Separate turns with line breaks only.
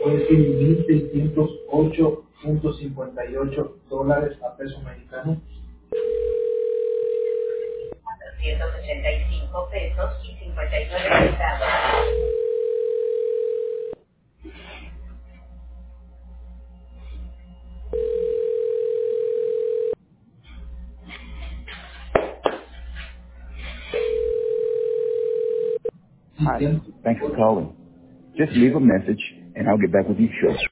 puede decir $1,608.58 a peso mexicano.
185 pesos y 59 centavos.
Sí,
Hi. Thanks for calling. Just leave a message and I'll get back with you shortly.